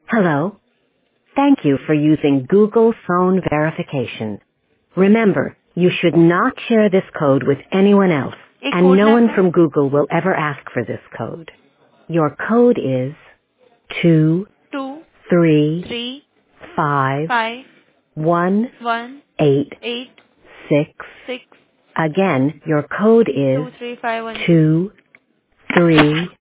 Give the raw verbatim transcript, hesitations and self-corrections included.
Hello. Thank you for using Google Phone Verification. Remember, you should not share this code with anyone else, एक and code no one number from Google will ever ask for this code. Your code is two two three three five five one one eight eight six. Six Again, your code is two three five one two three